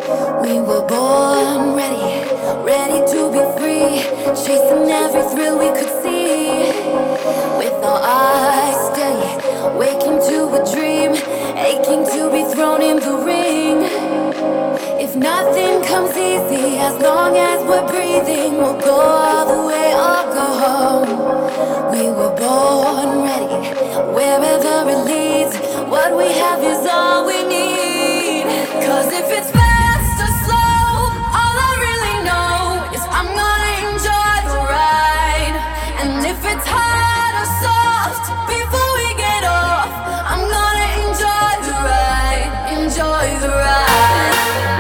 We were born ready, ready to be free, chasing every thrill we could see. With our eyes steady, waking to a dream, aching to be thrown in the ring. If nothing comes easy, as long as we're breathing, we'll go all the way or go home. We were born ready, wherever it leads, what we have is all we need. 'Cause if it's fast or slow, all I really know is I'm gonna enjoy the ride. And if it's hard or soft, before we get off, I'm gonna enjoy the ride, enjoy the ride.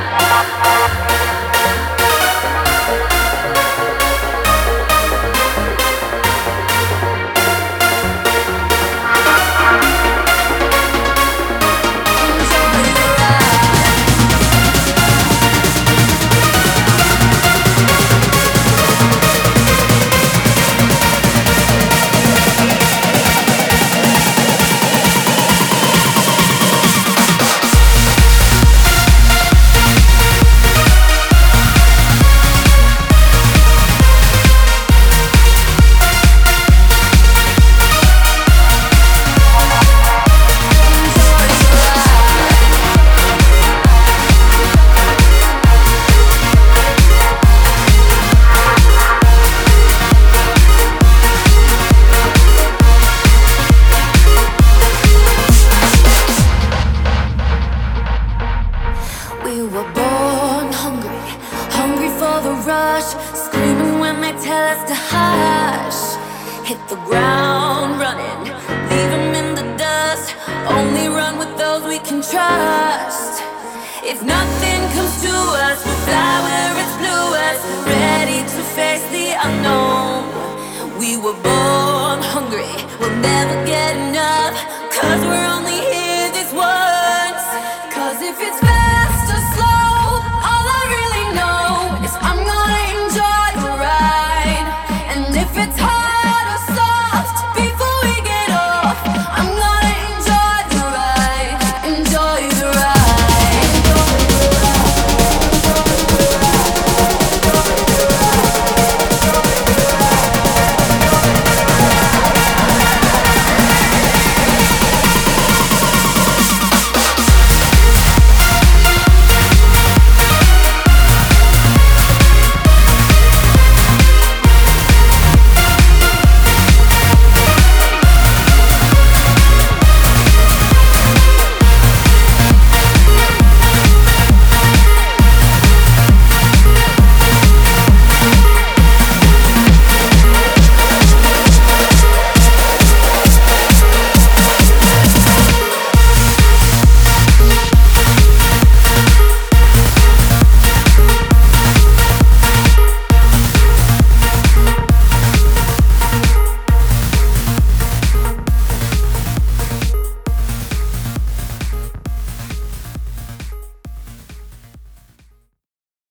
We were born hungry, hungry for the rush, screaming when they tell us to hush. Hit the ground running, leave them in the dust, only run with those we can trust. If nothing comes to us, we'll fly where it's bluest, ready to face the unknown. We were born hungry, we'll never get enough, 'cause we're